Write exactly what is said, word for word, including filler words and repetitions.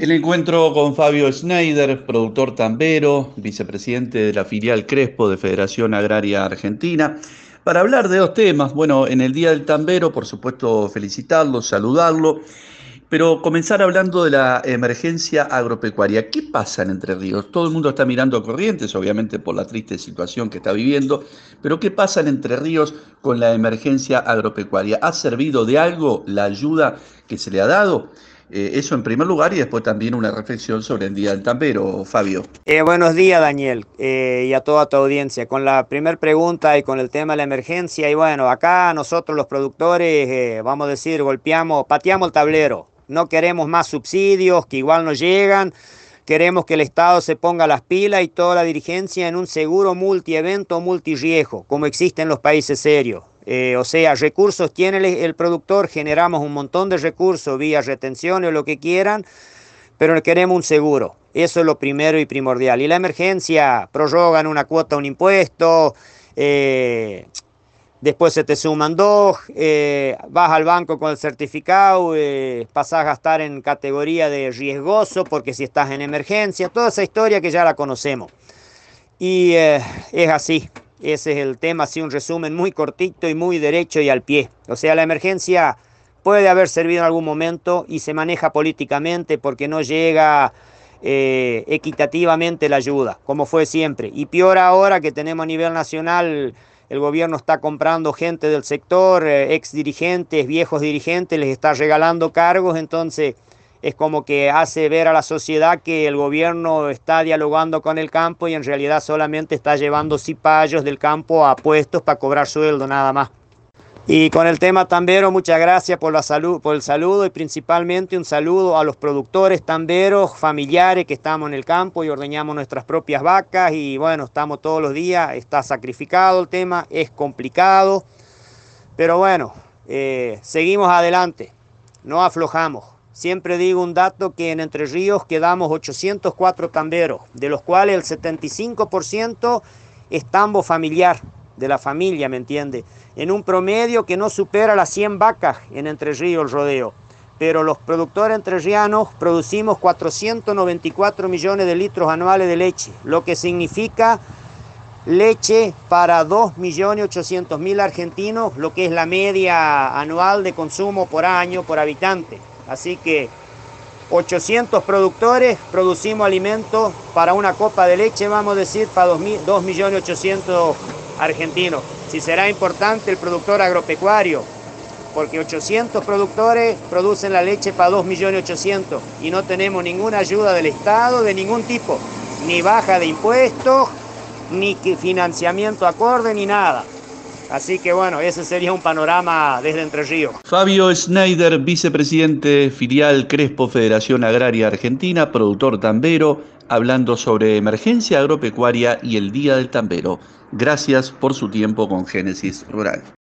El encuentro con Fabio Schneider, productor tambero, vicepresidente de la filial Crespo de Federación Agraria Argentina, para hablar de dos temas. Bueno, en el Día del Tambero, por supuesto, felicitarlo, saludarlo, pero comenzar hablando de la emergencia agropecuaria. ¿Qué pasa en Entre Ríos? Todo el mundo está mirando a Corrientes, obviamente por la triste situación que está viviendo, pero ¿qué pasa en Entre Ríos con la emergencia agropecuaria? ¿Ha servido de algo la ayuda que se le ha dado? Eh, eso en primer lugar y después también una reflexión sobre el Día del Tampero, Fabio. Eh, buenos días, Daniel, eh, y a toda tu audiencia. Con la primera pregunta y con el tema de la emergencia, y bueno, acá nosotros los productores, eh, vamos a decir, golpeamos, pateamos el tablero. No queremos más subsidios que igual nos llegan. Queremos que el Estado se ponga las pilas y toda la dirigencia en un seguro multievento, multirriesgo, como existe en los países serios. Eh, o sea, recursos tiene el, el productor, generamos un montón de recursos vía retención o lo que quieran, pero queremos un seguro. Eso es lo primero y primordial. Y la emergencia, prorrogan una cuota, un impuesto, eh, después se te suman dos, eh, vas al banco con el certificado, eh, pasás a gastar en categoría de riesgoso porque si estás en emergencia, toda esa historia que ya la conocemos. Y eh, es así, ese es el tema, así un resumen muy cortito y muy derecho y al pie. O sea, la emergencia puede haber servido en algún momento y se maneja políticamente porque no llega eh, equitativamente la ayuda, como fue siempre. Y peor ahora que tenemos a nivel nacional, el gobierno está comprando gente del sector, eh, ex dirigentes, viejos dirigentes, les está regalando cargos, entonces es como que hace ver a la sociedad que el gobierno está dialogando con el campo y en realidad solamente está llevando cipayos del campo a puestos para cobrar sueldo nada más. Y con el tema tambero, muchas gracias por, la salud, por el saludo y principalmente un saludo a los productores tamberos, familiares que estamos en el campo y ordeñamos nuestras propias vacas y bueno, estamos todos los días, está sacrificado el tema, es complicado, pero bueno, eh, seguimos adelante, no aflojamos. Siempre digo un dato que en Entre Ríos quedamos ochocientos cuatro tamberos, de los cuales el setenta y cinco por ciento es tambo familiar, de la familia, ¿me entiende? En un promedio que no supera las cien vacas en Entre Ríos el rodeo. Pero los productores entrerrianos producimos cuatrocientos noventa y cuatro millones de litros anuales de leche, lo que significa leche para dos millones ochocientos mil argentinos, lo que es la media anual de consumo por año, por habitante. Así que ochocientos productores producimos alimentos para una copa de leche, vamos a decir, para dos millones ochocientos mil argentinos. Si será importante el productor agropecuario, porque ochocientos productores producen la leche para dos millones ochocientos mil y no tenemos ninguna ayuda del Estado de ningún tipo, ni baja de impuestos, ni financiamiento acorde, ni nada. Así que bueno, ese sería un panorama desde Entre Ríos. Fabio Schneider, vicepresidente filial Crespo Federación Agraria Argentina, productor tambero, hablando sobre emergencia agropecuaria y el Día del Tambero. Gracias por su tiempo con Génesis Rural.